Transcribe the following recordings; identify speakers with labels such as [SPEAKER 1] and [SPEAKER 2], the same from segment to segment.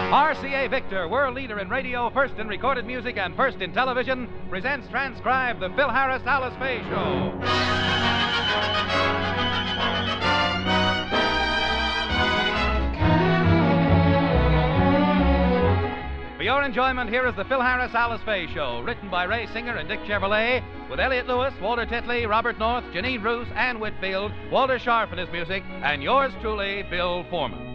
[SPEAKER 1] RCA Victor, world leader in radio, first in recorded music, and first in television, presents transcribed the Phil Harris Alice Faye Show. For your enjoyment, here is the Phil Harris Alice Faye Show, written by Ray Singer and Dick Chevrolet, with Elliot Lewis, Walter Titley, Robert North, Janine Roos, Ann Whitfield, Walter Sharp in his music, and yours truly, Bill Foreman.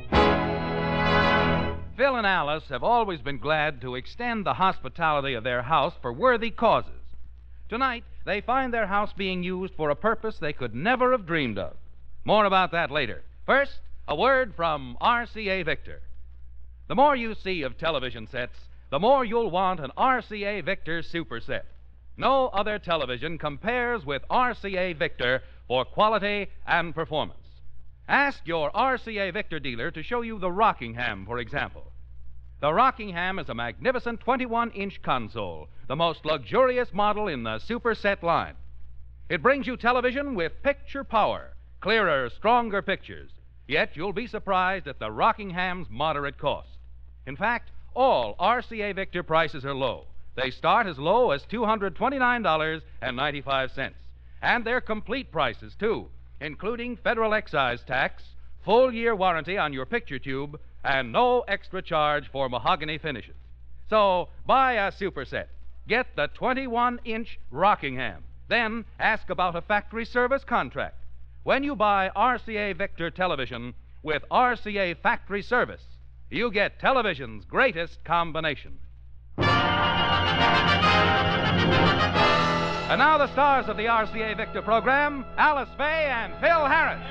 [SPEAKER 1] Phil and Alice have always been glad to extend the hospitality of their house for worthy causes. Tonight, they find their house being used for a purpose they could never have dreamed of. More about that later. First, a word from RCA Victor. The more you see of television sets, the more you'll want an RCA Victor Super Set. No other television compares with RCA Victor for quality and performance. Ask your RCA Victor dealer to show you the Rockingham, for example. The Rockingham is a magnificent 21-inch console, the most luxurious model in the Super Set line. It brings you television with picture power, clearer, stronger pictures. Yet you'll be surprised at the Rockingham's moderate cost. In fact, all RCA Victor prices are low. They start as low as $229.95. And they're complete prices, too, including federal excise tax, full-year warranty on your picture tube, and no extra charge for mahogany finishes. So, buy a Super Set. Get the 21-inch Rockingham. Then ask about a factory service contract. When you buy RCA Victor television with RCA factory service, you get television's greatest combination. And now the stars of the RCA Victor program, Alice Faye and Phil Harris.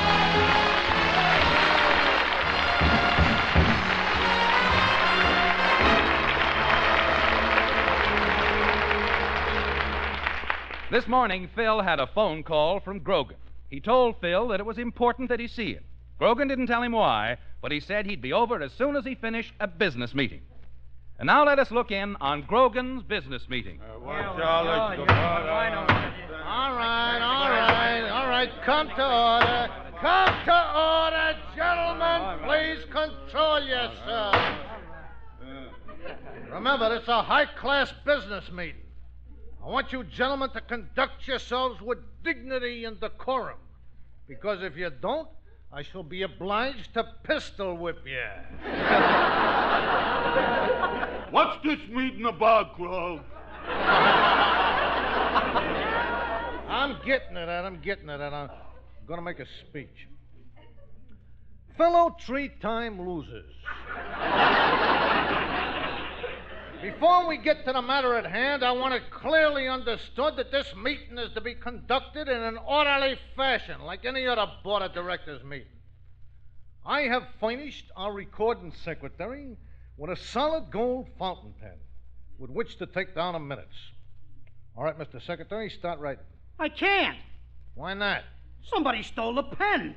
[SPEAKER 1] This morning, Phil had a phone call from Grogan. He told Phil that it was important that he see him. Grogan didn't tell him why, but he said he'd be over as soon as he finished a business meeting. And now let us look in on Grogan's business meeting.
[SPEAKER 2] All right. Come to order. Come to order, gentlemen. Please control yourselves. Remember, it's a high-class business meeting. I want you gentlemen to conduct yourselves with dignity and decorum. Because if you don't, I shall be obliged to pistol whip you.
[SPEAKER 3] What's this meeting about, Grove?
[SPEAKER 2] I'm getting it. I'm going to make a speech. Fellow three-time losers. Before we get to the matter at hand, I want it clearly understood that this meeting is to be conducted in an orderly fashion, like any other board of directors meeting. I have furnished our recording secretary with a solid gold fountain pen with which to take down the minutes. All right, Mr. Secretary, start writing.
[SPEAKER 4] I can't.
[SPEAKER 2] Why not?
[SPEAKER 4] Somebody stole the pen.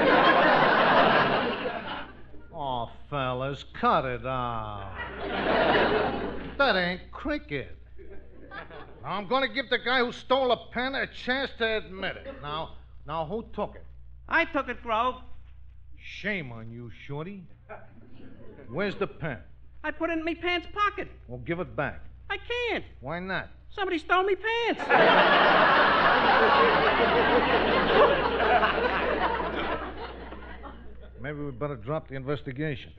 [SPEAKER 2] Oh, fellas, cut it out. That ain't cricket. Now, I'm going to give the guy who stole a pen a chance to admit it. Now, who took it?
[SPEAKER 4] I took it, Grove.
[SPEAKER 2] Shame on you, Shorty. Where's the pen?
[SPEAKER 4] I put it in me pants pocket.
[SPEAKER 2] Well, give it back.
[SPEAKER 4] I can't.
[SPEAKER 2] Why not?
[SPEAKER 4] Somebody stole me pants.
[SPEAKER 2] Maybe we better drop the investigation.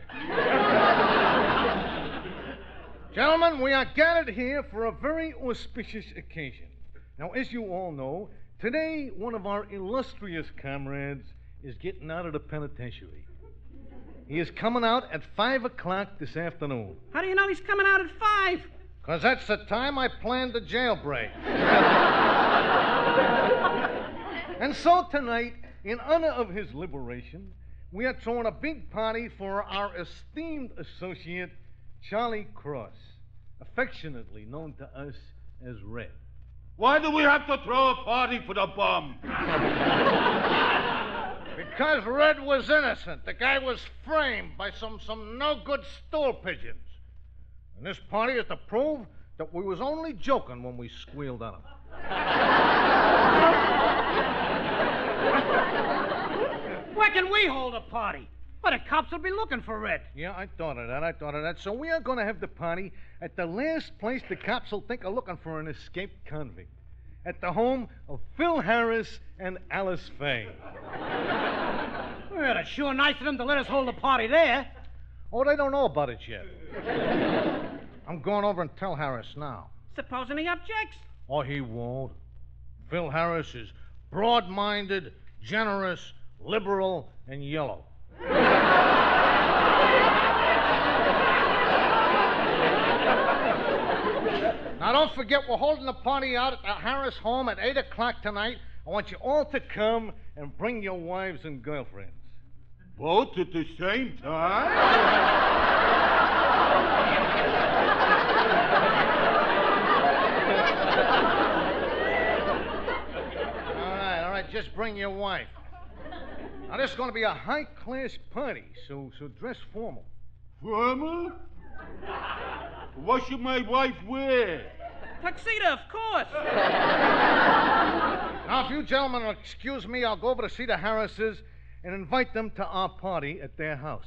[SPEAKER 2] Gentlemen, we are gathered here for a very auspicious occasion. Now, as you all know, today one of our illustrious comrades is getting out of the penitentiary. He is coming out at 5 o'clock this afternoon.
[SPEAKER 4] How do you know he's coming out at 5?
[SPEAKER 2] Because that's the time I planned the jailbreak. And so tonight, in honor of his liberation, we are throwing a big party for our esteemed associate, Charlie Cross, affectionately known to us as Red.
[SPEAKER 3] Why do we have to throw a party for the bum?
[SPEAKER 2] Because Red was innocent. The guy was framed by some no-good stool pigeons. And this party is to prove that we was only joking when we squealed on him.
[SPEAKER 4] Why can we hold a party?
[SPEAKER 5] Well, the cops will be looking for Red.
[SPEAKER 2] Yeah, I thought of that. So we are going to have the party at the last place the cops will think of looking for an escaped convict. At the home of Phil Harris and Alice Faye.
[SPEAKER 5] Well, it's sure nice of them to let us hold a party there.
[SPEAKER 2] Oh, they don't know about it yet. I'm going over and tell Harris now.
[SPEAKER 4] Supposing he objects.
[SPEAKER 2] Oh, he won't. Phil Harris is broad-minded, generous, liberal, and yellow. Now, don't forget, we're holding the party out at the Harris home at 8 o'clock tonight. I want you all to come and bring your wives and girlfriends.
[SPEAKER 3] Both at the same time?
[SPEAKER 2] All right, just bring your wife. Now, this is going to be a high-class party, so dress formal.
[SPEAKER 3] Formal? What should my wife wear?
[SPEAKER 4] Tuxedo, of course.
[SPEAKER 2] Now, if you gentlemen will excuse me, I'll go over to see the Harrises and invite them to our party at their house.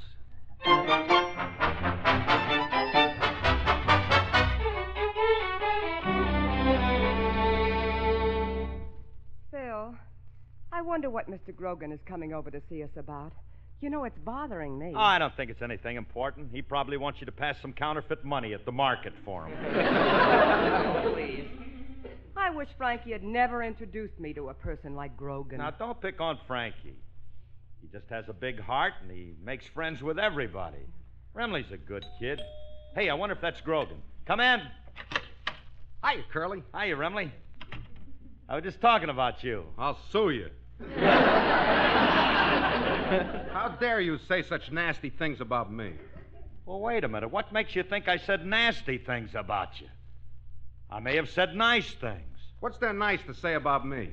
[SPEAKER 6] Phil, I wonder what Mr. Grogan is coming over to see us about. You know, it's bothering me.
[SPEAKER 7] Oh, I don't think it's anything important. He probably wants you to pass some counterfeit money at the market for him.
[SPEAKER 6] Oh, please. I wish Frankie had never introduced me to a person like Grogan.
[SPEAKER 7] Now, don't pick on Frankie. He just has a big heart, and he makes friends with everybody. Remley's a good kid. Hey, I wonder if that's Grogan. Come in.
[SPEAKER 8] Hiya, Curly.
[SPEAKER 7] Hiya, Remley. I was just talking about you.
[SPEAKER 8] I'll sue you. How dare you say such nasty things about me?
[SPEAKER 7] Well, wait a minute. What makes you think I said nasty things about you? I may have said nice things.
[SPEAKER 8] What's there nice to say about me?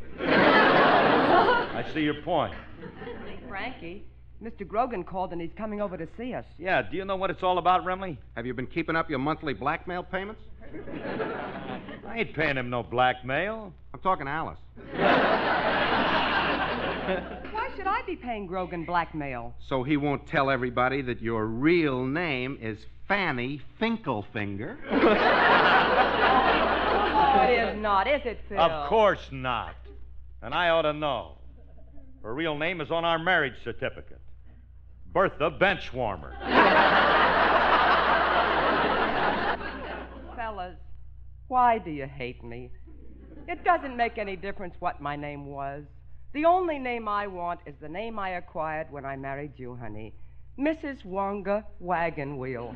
[SPEAKER 7] I see your point.
[SPEAKER 6] Hey, Frankie, Mr. Grogan called and he's coming over to see us.
[SPEAKER 7] Yeah, do you know what it's all about, Remley?
[SPEAKER 8] Have you been keeping up your monthly blackmail payments?
[SPEAKER 7] I ain't paying him no blackmail.
[SPEAKER 8] I'm talking to Alice.
[SPEAKER 6] Why should I be paying Grogan blackmail?
[SPEAKER 8] So he won't tell everybody that your real name is Fanny Finkelfinger?
[SPEAKER 6] Oh, it is not, is it, Phil?
[SPEAKER 7] Of course not. And I ought to know. Her real name is on our marriage certificate. Bertha Benchwarmer.
[SPEAKER 6] Fellas, why do you hate me? It doesn't make any difference what my name was. The only name I want is the name I acquired when I married you, honey. Mrs. Wonga Wagon Wheel.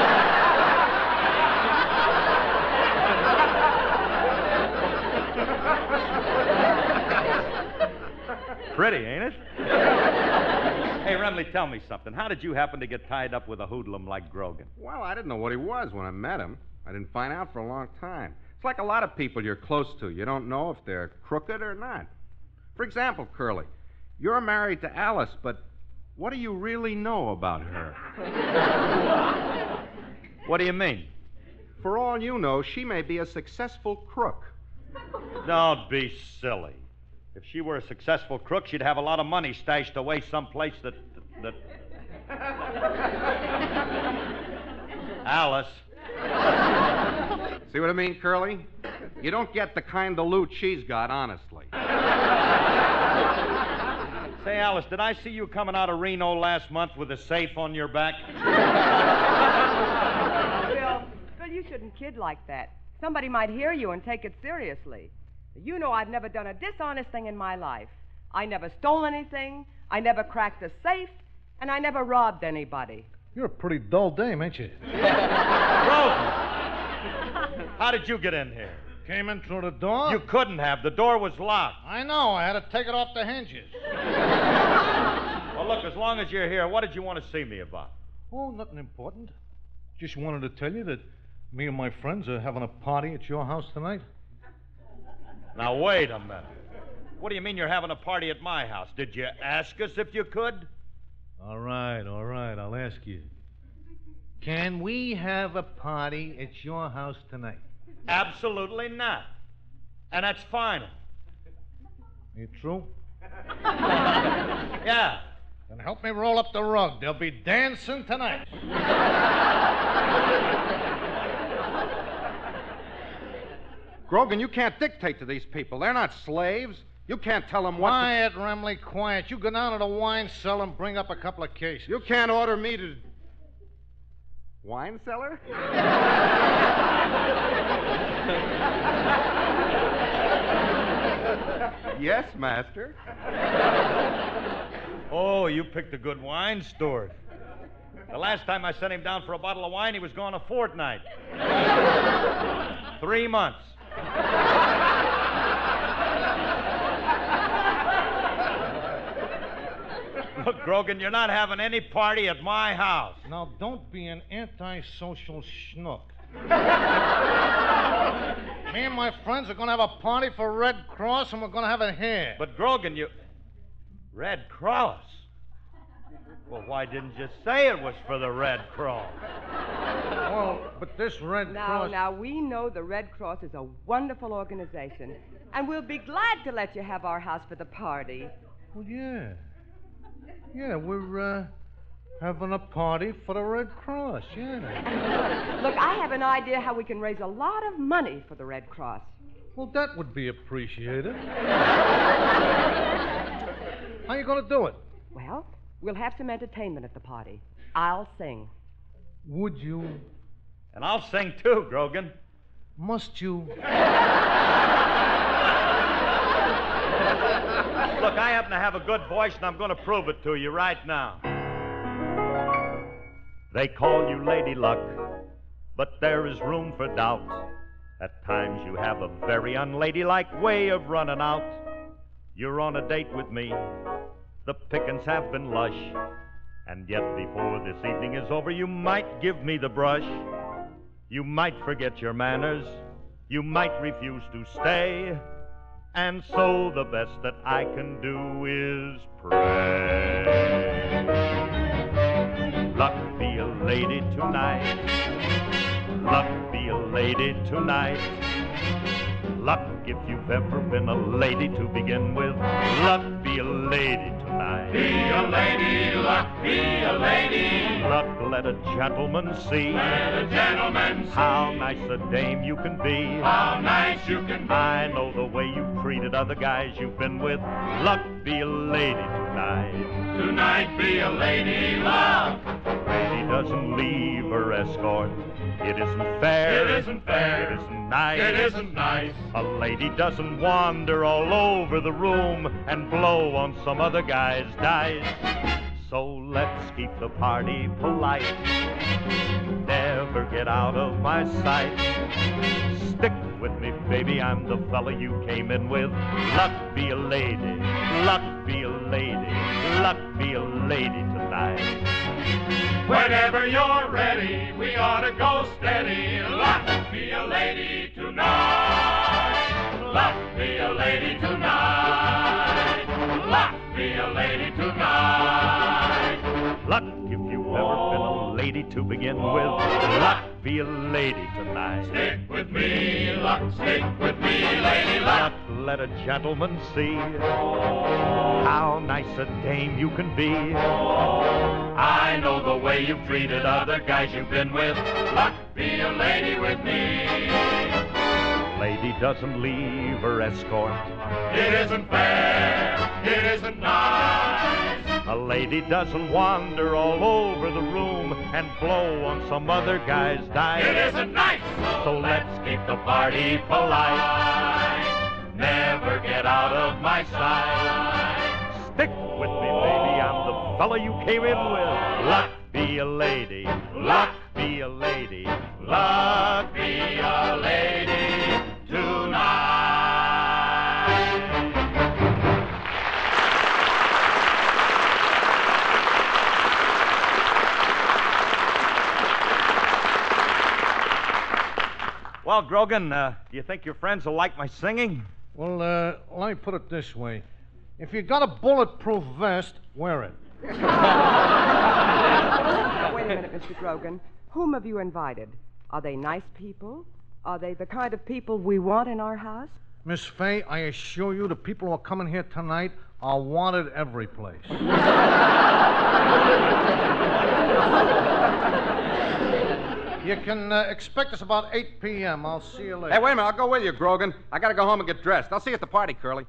[SPEAKER 7] Pretty, ain't it? Hey, Remley, tell me something. How did you happen to get tied up with a hoodlum like Grogan?
[SPEAKER 8] Well, I didn't know what he was when I met him. I didn't find out for a long time. It's like a lot of people you're close to. You don't know if they're crooked or not. For example, Curly, you're married to Alice, but what do you really know about her?
[SPEAKER 7] What do you mean?
[SPEAKER 8] For all you know, she may be a successful crook.
[SPEAKER 7] Don't be silly. If she were a successful crook, she'd have a lot of money stashed away someplace that... Alice.
[SPEAKER 8] See what I mean, Curly? You don't get the kind of loot she's got, honestly.
[SPEAKER 7] Say, Alice, did I see you coming out of Reno last month with a safe on your back?
[SPEAKER 6] Phil, you shouldn't kid like that. Somebody might hear you and take it seriously. You know I've never done a dishonest thing in my life. I never stole anything, I never cracked a safe, and I never robbed anybody.
[SPEAKER 2] You're a pretty dull dame, ain't you?
[SPEAKER 7] Grogan! How did you get in here?
[SPEAKER 2] Came in through the door?
[SPEAKER 7] You couldn't have. The door was locked.
[SPEAKER 2] I know. I had to take it off the hinges.
[SPEAKER 7] Well, look, as long as you're here, what did you want to see me about?
[SPEAKER 2] Oh, nothing important. Just wanted to tell you that me and my friends are having a party at your house tonight.
[SPEAKER 7] Now, wait a minute. What do you mean you're having a party at my house? Did you ask us if you could?
[SPEAKER 2] All right. I'll ask you. Can we have a party at your house tonight?
[SPEAKER 7] Absolutely not. And that's final.
[SPEAKER 2] You true?
[SPEAKER 7] Yeah.
[SPEAKER 2] Then help me roll up the rug. They'll be dancing tonight.
[SPEAKER 8] Grogan, you can't dictate to these people. They're not slaves. You can't tell them what to...
[SPEAKER 2] Quiet, Remley, quiet. You go down to the wine cellar and bring up a couple of cases.
[SPEAKER 8] You can't order me to... Wine cellar? Yes, master.
[SPEAKER 7] Oh, you picked a good wine store. The last time I sent him down for a bottle of wine, he was gone a fortnight. 3 months. Look, Grogan, you're not having any party at my house.
[SPEAKER 2] Now, don't be an antisocial schnook. Me and my friends are going to have a party for Red Cross, and we're going to have it here.
[SPEAKER 7] But, Grogan, you... Red Cross? Well, why didn't you say it was for the Red Cross?
[SPEAKER 2] Well, but this Red Cross...
[SPEAKER 6] Now, we know the Red Cross is a wonderful organization, and we'll be glad to let you have our house for the party.
[SPEAKER 2] Well, yeah. Yeah, we're having a party for the Red Cross, yeah.
[SPEAKER 6] Look, I have an idea how we can raise a lot of money for the Red Cross.
[SPEAKER 2] Well, that would be appreciated. How you going to do it?
[SPEAKER 6] Well, we'll have some entertainment at the party. I'll sing.
[SPEAKER 2] Would you?
[SPEAKER 7] And I'll sing too, Grogan.
[SPEAKER 2] Must you?
[SPEAKER 7] Look, I happen to have a good voice, and I'm going to prove it to you right now. They call you Lady Luck, but there is room for doubt. At times you have a very unladylike way of running out. You're on a date with me. The pickings have been lush. And yet before this evening is over, you might give me the brush. You might forget your manners. You might refuse to stay. And so the best that I can do is pray. Luck, be a lady tonight. Luck, be a lady tonight. Luck, if you've ever been a lady to begin with. Luck, be a lady tonight.
[SPEAKER 3] Be a lady, luck, be a lady.
[SPEAKER 7] Luck, let a gentleman see.
[SPEAKER 3] Let a gentleman see
[SPEAKER 7] how nice a dame you can be.
[SPEAKER 3] how nice you can be.
[SPEAKER 7] I know the way you've treated other guys you've been with. Luck, be a lady tonight.
[SPEAKER 3] Tonight be a lady, luck.
[SPEAKER 7] Lady doesn't leave her escort. It isn't fair.
[SPEAKER 3] It isn't fair.
[SPEAKER 7] It isn't nice.
[SPEAKER 3] It isn't nice.
[SPEAKER 7] A lady doesn't wander all over the room and blow on some other guy's dice. So let's keep the party polite. Never get out of my sight. Stick with me, baby, I'm the fella you came in with. Luck, be a lady. Luck, be a lady. Luck, be a lady tonight.
[SPEAKER 3] Whenever you're ready, we ought to go steady. Luck, be a lady tonight. Luck, be a lady tonight. Luck, be a lady tonight.
[SPEAKER 7] Luck, if you've ever been a lady to begin with. Luck, be a lady tonight.
[SPEAKER 3] Stick with me, luck, stick with me, lady luck.
[SPEAKER 7] Luck, let a gentleman see how nice a dame you can be.
[SPEAKER 3] I know the way you've treated other guys you've been with. Luck, be a lady with me.
[SPEAKER 7] Lady doesn't leave her escort.
[SPEAKER 3] It isn't fair. It isn't nice.
[SPEAKER 7] A lady doesn't wander all over the room and blow on some other guy's dice.
[SPEAKER 3] It isn't nice.
[SPEAKER 7] So let's keep the party polite.
[SPEAKER 3] Never get out of my sight.
[SPEAKER 7] Stick with me, baby, I'm the fella you came in with. Luck, be a lady. Luck, be a lady. Luck,
[SPEAKER 3] Be a lady tonight.
[SPEAKER 7] Well, Grogan, do you think your friends will like my singing?
[SPEAKER 2] Well, let me put it this way. If you got a bulletproof vest, wear it.
[SPEAKER 6] Now, wait a minute, Mr. Grogan. Whom have you invited? Are they nice people? Are they the kind of people we want in our house?
[SPEAKER 2] Miss Fay, I assure you the people who are coming here tonight are wanted every place. You can expect us about 8 p.m. I'll see you later.
[SPEAKER 8] Hey, wait a minute. I'll go with you, Grogan. I got to go home and get dressed. I'll see you at the party, Curly.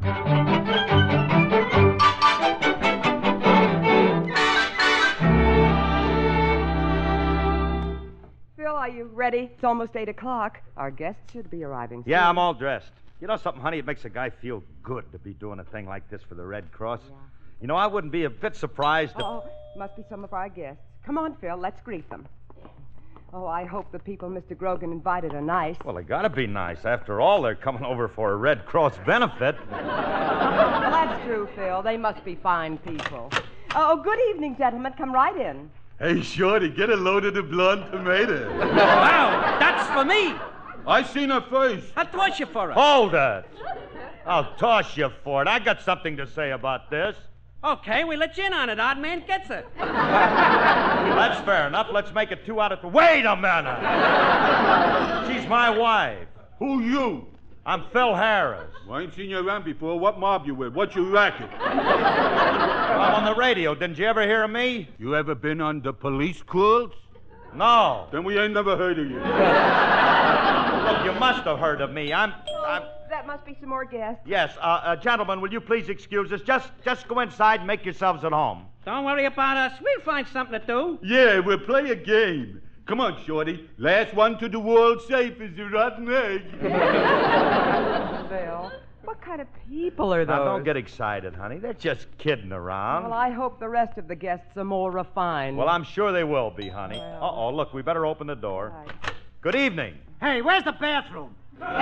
[SPEAKER 6] Phil, are you ready? It's almost 8 o'clock. Our guests should be arriving soon.
[SPEAKER 7] Yeah, I'm all dressed. You know something, honey? It makes a guy feel good to be doing a thing like this for the Red Cross.
[SPEAKER 6] Yeah.
[SPEAKER 7] You know, I wouldn't be a bit surprised if...
[SPEAKER 6] Oh, must be some of our guests. Come on, Phil, let's greet them. Oh, I hope the people Mr. Grogan invited are nice.
[SPEAKER 7] Well, they gotta be nice. After all, they're coming over for a Red Cross benefit.
[SPEAKER 6] Well, that's true, Phil. They must be fine people. Oh, good evening, gentlemen. Come right in.
[SPEAKER 9] Hey, Shorty, get a load of the blonde tomato.
[SPEAKER 4] Wow, that's for me.
[SPEAKER 9] I seen her face.
[SPEAKER 4] I'll toss you for it.
[SPEAKER 7] Hold it. I'll toss you for it. I got something to say about this.
[SPEAKER 4] Okay, we let you in on it. Odd man gets it.
[SPEAKER 7] That's fair enough. Let's make it 2 out of 3. Wait a minute. She's my wife.
[SPEAKER 9] Who you?
[SPEAKER 7] I'm Phil Harris.
[SPEAKER 9] Well, I ain't seen you around before. What mob you with? What's your racket?
[SPEAKER 7] I'm on the radio. Didn't you ever hear of me?
[SPEAKER 9] You ever been on the police calls?
[SPEAKER 7] No.
[SPEAKER 9] Then we ain't never heard of you.
[SPEAKER 7] Look, you must have heard of me. I'm...
[SPEAKER 6] That must be some more guests.
[SPEAKER 7] Yes, gentlemen, will you please excuse us? Just go inside and make yourselves at home.
[SPEAKER 4] Don't worry about us. We'll find something to do.
[SPEAKER 9] Yeah, we'll play a game. Come on, Shorty. Last one to the world safe is a rotten egg.
[SPEAKER 6] Phil, what kind of people are those?
[SPEAKER 7] Now, don't get excited, honey. They're just kidding around.
[SPEAKER 6] Well, I hope the rest of the guests are more refined.
[SPEAKER 7] Well, I'm sure they will be, honey.
[SPEAKER 6] Well.
[SPEAKER 7] Uh-oh, look, we better open the door.
[SPEAKER 6] Right.
[SPEAKER 7] Good evening.
[SPEAKER 5] Hey, where's the bathroom?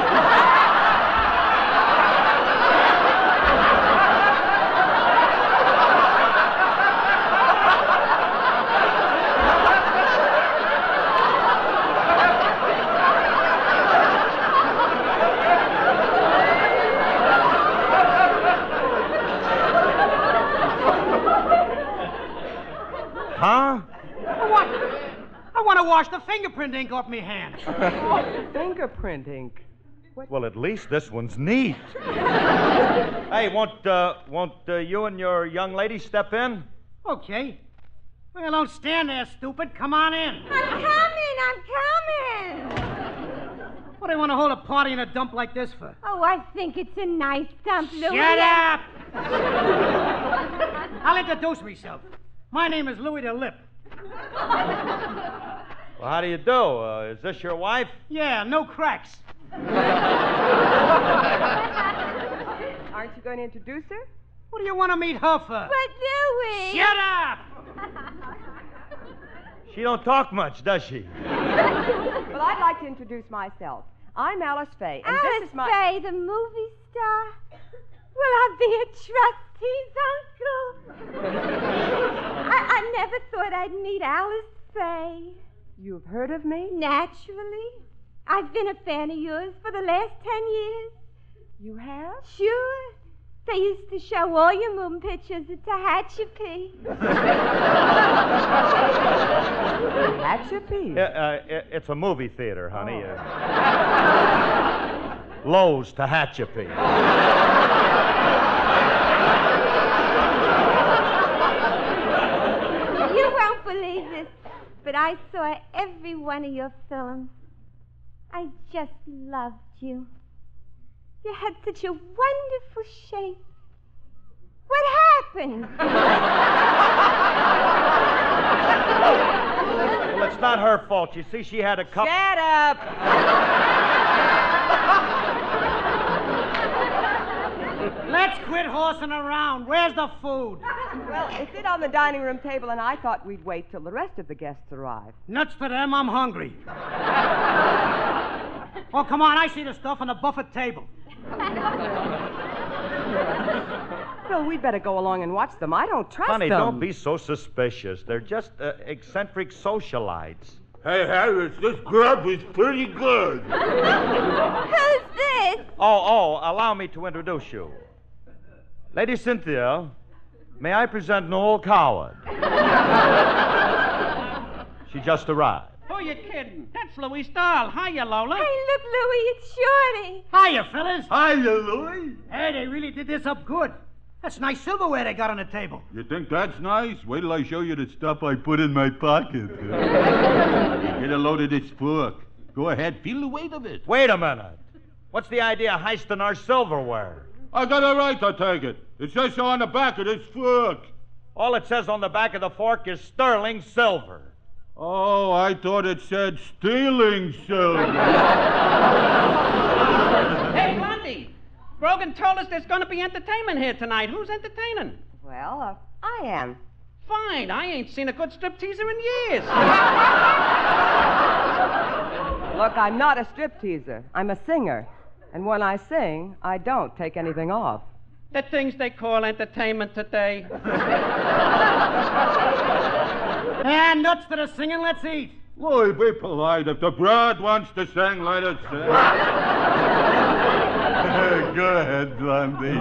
[SPEAKER 7] Huh?
[SPEAKER 5] What? I want to wash the fingerprint ink off me hands.
[SPEAKER 6] Fingerprint ink.
[SPEAKER 7] Well, at least this one's neat. Hey, won't you and your young lady step in?
[SPEAKER 5] Okay. Well, don't stand there, stupid. Come on in.
[SPEAKER 10] I'm coming.
[SPEAKER 5] What do you want to hold a party in a dump like this for?
[SPEAKER 10] Oh, I think it's a nice dump, Louis.
[SPEAKER 5] Shut up! I'll introduce myself. My name is Louis the Lip.
[SPEAKER 7] Well, how do you do? Is this your wife?
[SPEAKER 5] Yeah, no cracks.
[SPEAKER 6] Aren't you going to introduce her?
[SPEAKER 5] What do you want to meet her for?
[SPEAKER 10] But Louis.
[SPEAKER 5] Shut up!
[SPEAKER 7] She don't talk much, does she?
[SPEAKER 6] Well, I'd like to introduce myself. I'm Alice Faye, and
[SPEAKER 10] Alice
[SPEAKER 6] this is my...
[SPEAKER 10] Faye, the movie star. Will I be a trustee's uncle? I never thought I'd meet Alice Faye.
[SPEAKER 6] You've heard of me?
[SPEAKER 10] Naturally. I've been a fan of yours for the last 10 years.
[SPEAKER 6] You have?
[SPEAKER 10] Sure. They used to show all your moon pictures at Tehachapi.
[SPEAKER 6] Tehachapi?
[SPEAKER 7] It's a movie theater, honey. Lowe's Tehachapi.
[SPEAKER 10] You won't believe this, but I saw every one of your films. I just loved you. You had such a wonderful shape. What happened?
[SPEAKER 7] Well, it's not her fault. You see, she had a couple...
[SPEAKER 6] Shut up!
[SPEAKER 5] Let's quit horsing around. Where's the food?
[SPEAKER 6] Well, it's it on the dining room table, and I thought we'd wait till the rest of the guests arrive.
[SPEAKER 5] Nuts to them, I'm hungry. Oh, come on, I see the stuff on the buffet table.
[SPEAKER 6] Well, we'd better go along and watch them. I don't trust
[SPEAKER 7] Honey,
[SPEAKER 6] them.
[SPEAKER 7] don't be so suspicious. They're just eccentric socialites.
[SPEAKER 9] Hey, Harris, this grub is pretty good.
[SPEAKER 10] Who's this?
[SPEAKER 7] Oh, allow me to introduce you. Lady Cynthia, may I present Noel Coward? She just arrived.
[SPEAKER 4] Who you kidding? That's Louis Stahl. Hiya, Lola.
[SPEAKER 10] Hey, look, Louis, it's Shorty.
[SPEAKER 5] Hiya, fellas.
[SPEAKER 9] Hiya, Louis.
[SPEAKER 5] Hey, they really did this up good. That's nice silverware they got on the table.
[SPEAKER 9] You think that's nice? Wait till I show you the stuff I put in my pocket. Get a load of this fork. Go ahead, feel the weight of it.
[SPEAKER 7] Wait a minute. What's the idea of heisting our silverware?
[SPEAKER 9] I got a right to take it. It says so on the back of this fork.
[SPEAKER 7] All it says on the back of the fork is sterling silver.
[SPEAKER 9] Oh, I thought it said stealing silver.
[SPEAKER 4] Hey, Blondie. Grogan told us there's going to be entertainment here tonight. Who's entertaining?
[SPEAKER 6] Well, I am.
[SPEAKER 4] Fine. I ain't seen a good stripteaser in years.
[SPEAKER 6] Look, I'm not a stripteaser. I'm a singer. And when I sing, I don't take anything off.
[SPEAKER 4] The things they call entertainment today.
[SPEAKER 5] And nuts to the singing, let's eat.
[SPEAKER 9] Boy, be polite. If the broad wants to sing, let it sing. Go ahead, Blondie.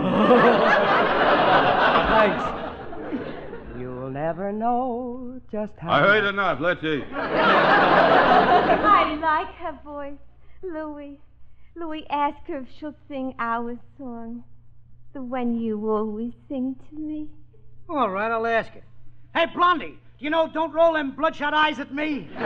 [SPEAKER 6] Thanks. You'll never know just how...
[SPEAKER 9] I heard enough. Let's eat.
[SPEAKER 10] I like her voice. Louis, ask her if she'll sing our song. The one you always sing to me.
[SPEAKER 5] All right, I'll ask her. Hey, Blondie, you know, don't roll them bloodshot eyes at me.
[SPEAKER 6] No.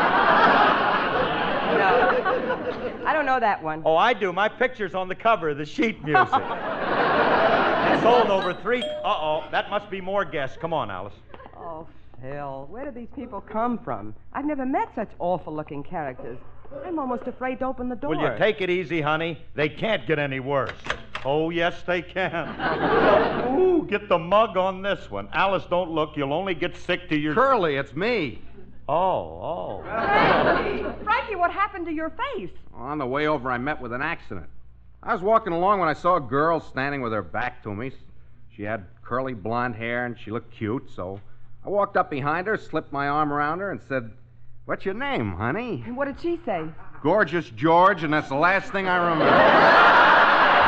[SPEAKER 6] I don't know that one.
[SPEAKER 7] Oh, I do. My picture's on the cover of the sheet music. It sold over 3... Uh-oh, that must be more guests. Come on, Alice.
[SPEAKER 6] Oh, Phil, where do these people come from? I've never met such awful-looking characters. I'm almost afraid to open the door.
[SPEAKER 7] Will you take it easy, honey? They can't get any worse. Oh, yes, they can. Ooh, get the mug on this one. Alice, don't look. You'll only get sick to your...
[SPEAKER 8] Curly, it's me.
[SPEAKER 7] Oh.
[SPEAKER 6] Frankie, what happened to your face?
[SPEAKER 8] On the way over, I met with an accident. I was walking along when I saw a girl standing with her back to me. She had curly blonde hair, and she looked cute, so I walked up behind her, slipped my arm around her, and said, "What's your name, honey?"
[SPEAKER 6] And what did she say?
[SPEAKER 8] Gorgeous George, and that's the last thing I remember.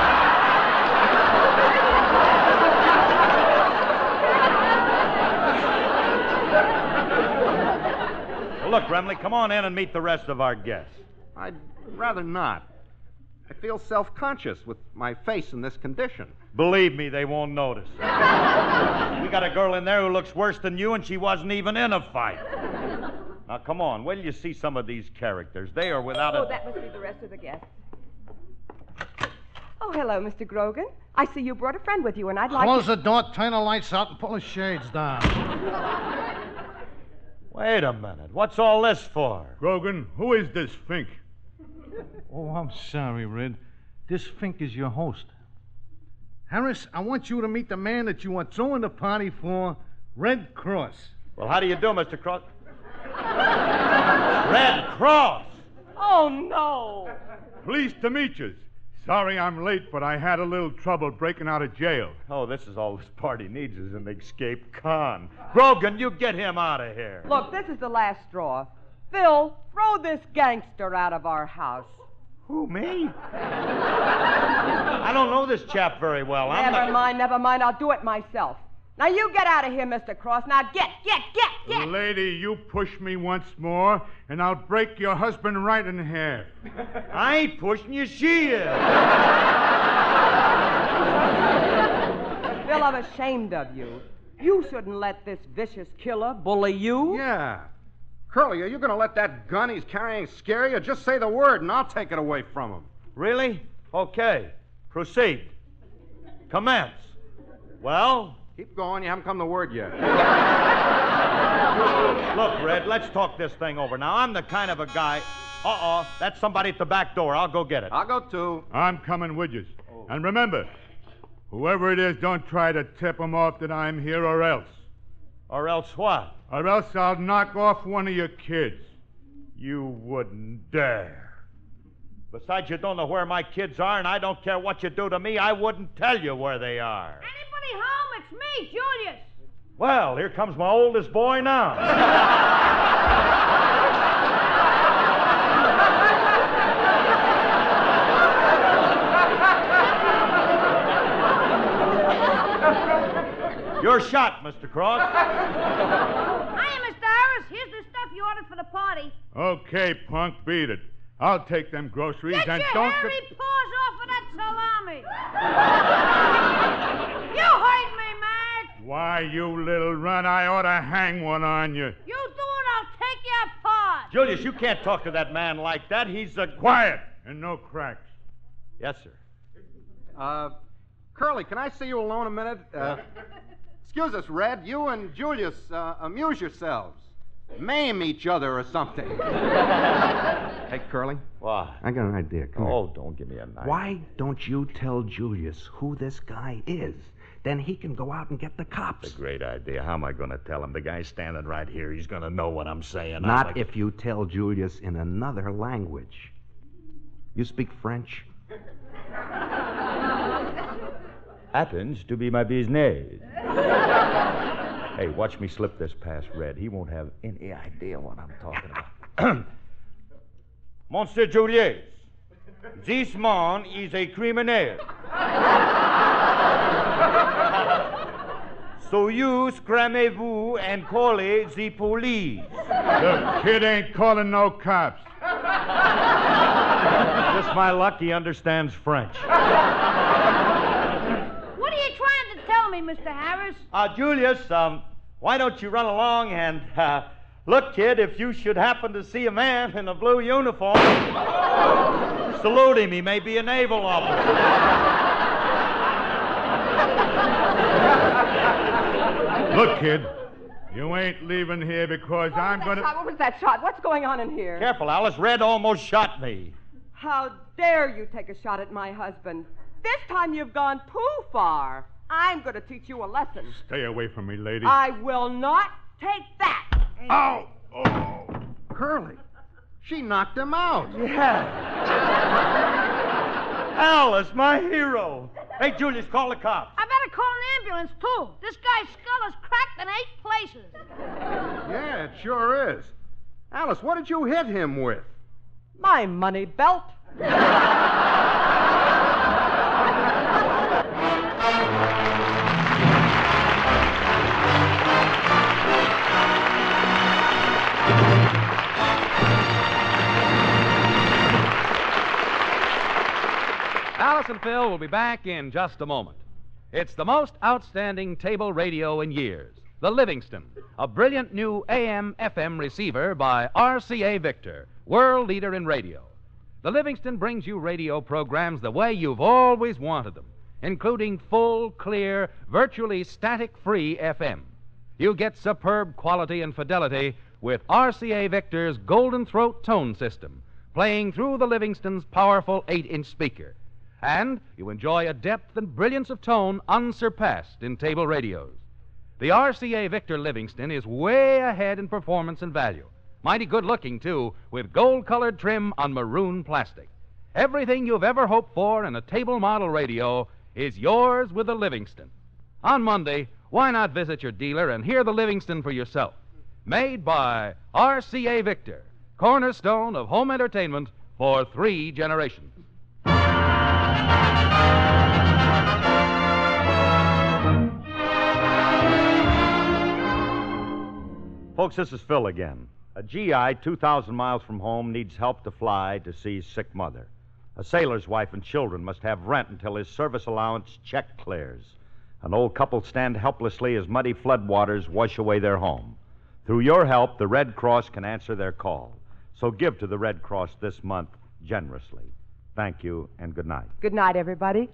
[SPEAKER 7] Look, Remley, come on in and meet the rest of our guests.
[SPEAKER 8] I'd rather not. I feel self-conscious with my face in this condition.
[SPEAKER 7] Believe me, they won't notice. We got a girl in there who looks worse than you, and she wasn't even in a fight. Now, come on. Wait till you see some of these characters. They are without
[SPEAKER 6] Oh, that must be the rest of the guests. Oh, hello, Mr. Grogan. I see you brought a friend with you, and I'd like
[SPEAKER 2] Close the door, turn the lights out, and pull the shades down.
[SPEAKER 7] Wait a minute. What's all this for?
[SPEAKER 9] Grogan, who is this Fink?
[SPEAKER 2] Oh, I'm sorry, Red. This Fink is your host. Harris, I want you to meet the man that you are throwing the party for, Red Cross.
[SPEAKER 7] Well, how do you do, Mr. Cross? Red Cross!
[SPEAKER 6] Oh, no.
[SPEAKER 9] Pleased to meet you. Sorry I'm late, but I had a little trouble breaking out of jail.
[SPEAKER 7] Oh, this is all this party needs is an escape con. Grogan, you get him out of here.
[SPEAKER 6] Look, this is the last straw. Phil, throw this gangster out of our house.
[SPEAKER 7] Who, me? I don't know this chap very well.
[SPEAKER 6] Never mind. I'll do it myself. Now, you get out of here, Mr. Cross. Now, get.
[SPEAKER 9] Lady, you push me once more, and I'll break your husband right in half.
[SPEAKER 7] I ain't pushing you, she is.
[SPEAKER 6] Phil, I'm ashamed of you. You shouldn't let this vicious killer bully you.
[SPEAKER 8] Yeah. Curly, are you going to let that gun he's carrying scare you? Just say the word, and I'll take it away from him.
[SPEAKER 7] Really? Okay. Proceed. Commence. Well?
[SPEAKER 8] Keep going. You haven't come to word yet.
[SPEAKER 7] Look, Red, let's talk this thing over. Now, I'm the kind of a guy... Uh-oh, that's somebody at the back door. I'll go get it.
[SPEAKER 8] I'll go, too.
[SPEAKER 9] I'm coming with you. And remember, whoever it is, don't try to tip him off that I'm here or else.
[SPEAKER 7] Or else what?
[SPEAKER 9] Or else I'll knock off one of your kids.
[SPEAKER 7] You wouldn't dare. Besides, you don't know where my kids are, and I don't care what you do to me. I wouldn't tell you where they are.
[SPEAKER 11] Anybody home? It's me, Julius.
[SPEAKER 7] Well, here comes my oldest boy now. You're shot, Mr. Cross.
[SPEAKER 11] Hiya, Mr. Harris. Here's the stuff you ordered for the party.
[SPEAKER 9] Okay, punk, beat it. I'll take them groceries
[SPEAKER 11] Get
[SPEAKER 9] and
[SPEAKER 11] your
[SPEAKER 9] don't...
[SPEAKER 11] hairy paws off of that salami. You heard
[SPEAKER 12] Why, you little runt, I ought to hang one on you.
[SPEAKER 11] You do it, I'll take you apart.
[SPEAKER 7] Julius, you can't talk to that man like that. He's a...
[SPEAKER 12] Quiet and no cracks.
[SPEAKER 7] Yes, sir.
[SPEAKER 8] Curly, can I see you alone a minute? Excuse us, Red. You and Julius amuse yourselves. Maim each other or something. Hey, Curly.
[SPEAKER 7] What?
[SPEAKER 8] I got an idea. Come here.
[SPEAKER 7] Oh, don't give me a knife.
[SPEAKER 8] Why don't you tell Julius who this guy is? Then he can go out and get the cops.
[SPEAKER 7] That's a great idea. How am I going to tell him? The guy's standing right here. He's going to know what I'm saying.
[SPEAKER 8] Not if you tell Julius in another language. You speak French?
[SPEAKER 7] Happens to be my business. Hey, watch me slip this past Red. He won't have any idea what I'm talking about. Monsieur Julius, this man is a criminal. So you scramez-vous and call the police.
[SPEAKER 12] The kid ain't calling no cops.
[SPEAKER 7] Just my luck, he understands French.
[SPEAKER 11] What are you trying to tell me, Mr. Harris?
[SPEAKER 7] Julius, why don't you run along and, look, kid, if you should happen to see a man in a blue uniform, salute him. He may be a naval officer.
[SPEAKER 12] Look, kid, you ain't leaving here because I'm going to...
[SPEAKER 6] What was that shot? What's going on in here?
[SPEAKER 7] Careful, Alice. Red almost shot me.
[SPEAKER 6] How dare you take a shot at my husband? This time you've gone too far. I'm going to teach you a lesson.
[SPEAKER 12] Stay away from me, lady.
[SPEAKER 6] I will not take that.
[SPEAKER 12] Ow! Oh!
[SPEAKER 8] Curly, she knocked him out.
[SPEAKER 7] Yeah. Alice, my hero. Hey, Julius, call the cops.
[SPEAKER 11] I better call an ambulance, too. This guy's skull is cracked in 8 places.
[SPEAKER 8] Yeah, it sure is. Alice, what did you hit him with?
[SPEAKER 6] My money belt.
[SPEAKER 1] Alice and Phil will be back in just a moment. It's the most outstanding table radio in years, the Livingston, a brilliant new AM/FM receiver by RCA Victor, world leader in radio. The Livingston brings you radio programs the way you've always wanted them, including full, clear, virtually static-free FM. You get superb quality and fidelity with RCA Victor's Golden Throat tone system, playing through the Livingston's powerful 8-inch speaker. And you enjoy a depth and brilliance of tone unsurpassed in table radios. The RCA Victor Livingston is way ahead in performance and value. Mighty good looking, too, with gold-colored trim on maroon plastic. Everything you've ever hoped for in a table model radio is yours with the Livingston. On Monday, why not visit your dealer and hear the Livingston for yourself? Made by RCA Victor, cornerstone of home entertainment for 3 generations.
[SPEAKER 7] Folks, this is Phil again. A GI 2,000 miles from home needs help to fly to see his sick mother. A sailor's wife and children must have rent until his service allowance check clears. An old couple stand helplessly as muddy floodwaters wash away their home. Through your help, the Red Cross can answer their call. So give to the Red Cross this month generously. Thank you and good night.
[SPEAKER 6] Good night, everybody.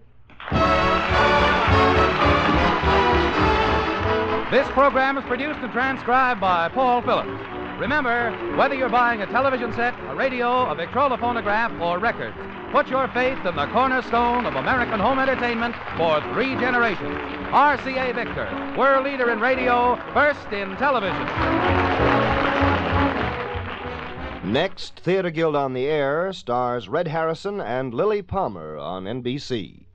[SPEAKER 1] This program is produced and transcribed by Paul Phillips. Remember, whether you're buying a television set, a radio, a Victrola phonograph, or records, put your faith in the cornerstone of American home entertainment for 3 generations. RCA Victor, world leader in radio, first in television.
[SPEAKER 13] Next, Theater Guild on the Air stars Red Harrison and Lily Palmer on NBC.